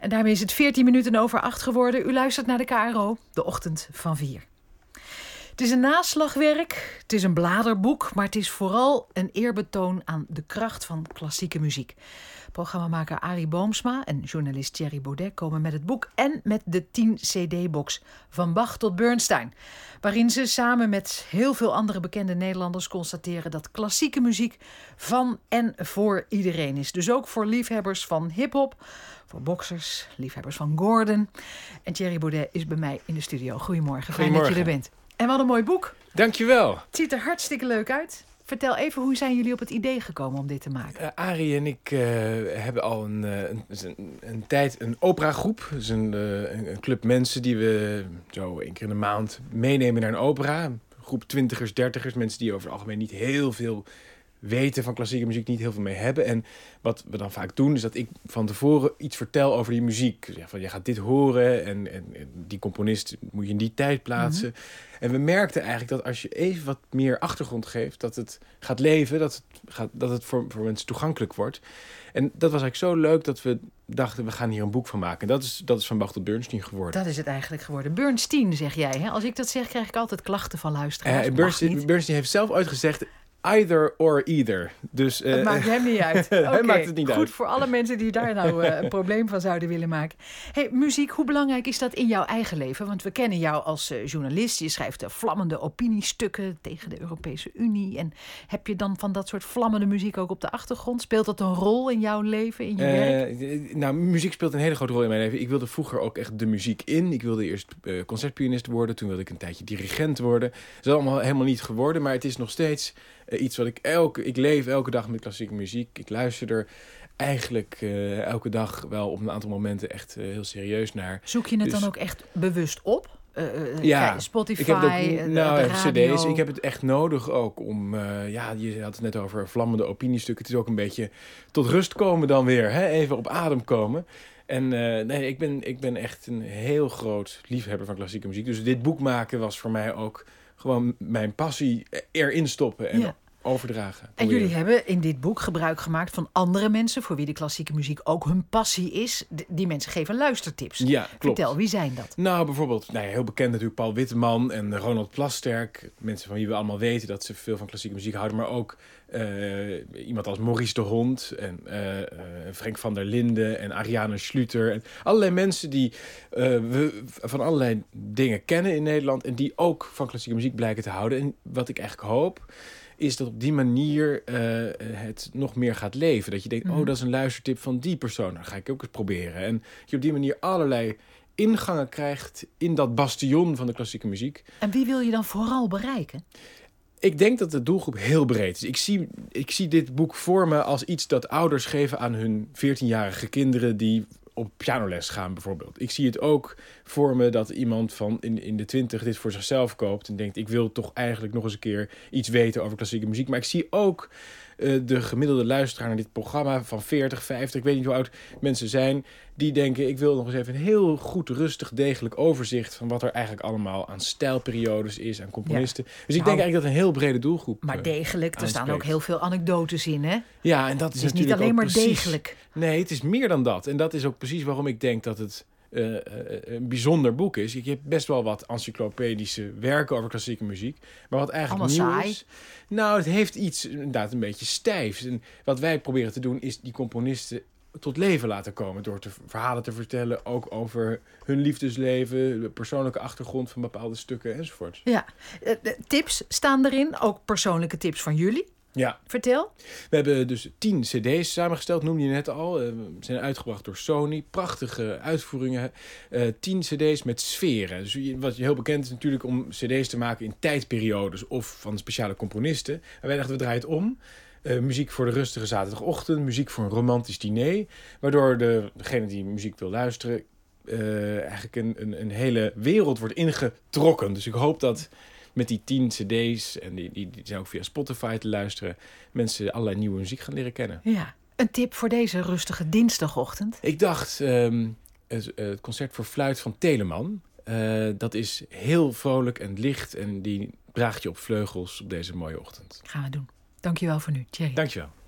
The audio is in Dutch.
En daarmee is het 7:14 geworden. U luistert naar de KRO, de ochtend van 4. Het is een naslagwerk, het is een bladerboek, maar het is vooral een eerbetoon aan de kracht van klassieke muziek. Programmamaker Arie Boomsma en journalist Thierry Baudet komen met het boek en met de 10 CD-box Van Bach tot Bernstein, waarin ze samen met heel veel andere bekende Nederlanders constateren dat klassieke muziek van en voor iedereen is. Dus ook voor liefhebbers van hiphop, voor boksers, liefhebbers van Gordon. En Thierry Baudet is bij mij in de studio. Goedemorgen, fijn dat je er bent. En wat een mooi boek. Dankjewel. Het ziet er hartstikke leuk uit. Vertel even, hoe zijn jullie op het idee gekomen om dit te maken? Arie en ik hebben al een tijd een operagroep. Dus een club mensen die we zo 1 keer in de maand meenemen naar een opera. Een groep 20ers, 30ers, mensen die over het algemeen niet heel veel weten van klassieke muziek, niet heel veel mee hebben. En wat we dan vaak doen, is dat ik van tevoren iets vertel over die muziek. Dus je gaat dit horen en die componist moet je in die tijd plaatsen. Mm-hmm. En we merkten eigenlijk dat als je even wat meer achtergrond geeft, dat het gaat leven, dat het voor mensen toegankelijk wordt. En dat was eigenlijk zo leuk dat we dachten, we gaan hier een boek van maken. En dat is Van Bach tot Bernstein geworden. Dat is het eigenlijk geworden. Bernstein, zeg jij. Hè? Als ik dat zeg, krijg ik altijd klachten van luisteraars. Bernstein heeft zelf ooit gezegd, either or either. Dus, het maakt hem niet uit. Hij maakt het niet goed uit. Voor alle mensen die daar nou een probleem van zouden willen maken. Hey, muziek, hoe belangrijk is dat in jouw eigen leven? Want we kennen jou als journalist. Je schrijft vlammende opiniestukken tegen de Europese Unie. En heb je dan van dat soort vlammende muziek ook op de achtergrond? Speelt dat een rol in jouw leven, in je werk? Nou, muziek speelt een hele grote rol in mijn leven. Ik wilde vroeger ook echt de muziek in. Ik wilde eerst concertpianist worden. Toen wilde ik een tijdje dirigent worden. Dat is allemaal helemaal niet geworden. Maar het is nog steeds iets wat ik leef elke dag met klassieke muziek. Ik luister er eigenlijk elke dag wel op een aantal momenten echt heel serieus naar. Zoek je het dan ook echt bewust op? Spotify, ik heb het ook, cd's. Ik heb het echt nodig ook om, je had het net over vlammende opiniestukken. Het is ook een beetje tot rust komen dan weer, hè? Even op adem komen. En ik ben echt een heel groot liefhebber van klassieke muziek. Dus dit boek maken was voor mij ook gewoon mijn passie erin stoppen en overdragen. En jullie hebben in dit boek gebruik gemaakt van andere mensen, voor wie de klassieke muziek ook hun passie is. Die mensen geven luistertips. Ja, klopt. Vertel, wie zijn dat? Nou, bijvoorbeeld, heel bekend natuurlijk Paul Witteman en Ronald Plasterk. Mensen van wie we allemaal weten dat ze veel van klassieke muziek houden. Maar ook iemand als Maurice de Hond en Frank van der Linden en Ariane Schluter. En allerlei mensen die we van allerlei dingen kennen in Nederland en die ook van klassieke muziek blijken te houden. En wat ik eigenlijk hoop, is dat op die manier het nog meer gaat leven. Dat je denkt, dat is een luistertip van die persoon. Dat ga ik ook eens proberen. En dat je op die manier allerlei ingangen krijgt in dat bastion van de klassieke muziek. En wie wil je dan vooral bereiken? Ik denk dat de doelgroep heel breed is. Ik zie dit boek voor me als iets dat ouders geven aan hun 14-jarige kinderen die op pianoles gaan bijvoorbeeld. Ik zie het ook voor me dat iemand van in de 20 dit voor zichzelf koopt en denkt, ik wil toch eigenlijk nog eens een keer iets weten over klassieke muziek. Maar ik zie ook de gemiddelde luisteraar naar dit programma van 40, 50, ik weet niet hoe oud mensen zijn, die denken, ik wil nog eens even een heel goed, rustig, degelijk overzicht van wat er eigenlijk allemaal aan stijlperiodes is, aan componisten. Ja. Dus ik denk eigenlijk dat een heel brede doelgroep maar degelijk, er staan ook heel veel anecdotes in, hè? Ja, en dat is natuurlijk niet alleen maar precies degelijk. Nee, het is meer dan dat. En dat is ook precies waarom ik denk dat het een bijzonder boek is. Je hebt best wel wat encyclopedische werken over klassieke muziek. Maar wat eigenlijk nieuw is, nou, het heeft iets inderdaad een beetje stijfs. En wat wij proberen te doen is die componisten tot leven laten komen door verhalen te vertellen, ook over hun liefdesleven, de persoonlijke achtergrond van bepaalde stukken enzovoort. Ja, tips staan erin, ook persoonlijke tips van jullie. Ja. Vertel. We hebben dus 10 cd's samengesteld, noemde je net al. Zijn uitgebracht door Sony. Prachtige uitvoeringen. 10 cd's met sferen. Dus wat heel bekend is natuurlijk om cd's te maken in tijdperiodes of van speciale componisten. En wij dachten, we draaien het om. Muziek voor de rustige zaterdagochtend. Muziek voor een romantisch diner. Waardoor degene die muziek wil luisteren eigenlijk een hele wereld wordt ingetrokken. Dus ik hoop dat met die 10 cd's, en die zijn ook via Spotify te luisteren, mensen allerlei nieuwe muziek gaan leren kennen. Ja, een tip voor deze rustige dinsdagochtend? Ik dacht, het concert voor fluit van Telemann, dat is heel vrolijk en licht en die draagt je op vleugels op deze mooie ochtend. Gaan we doen. Dankjewel voor nu, Thierry. Dankjewel.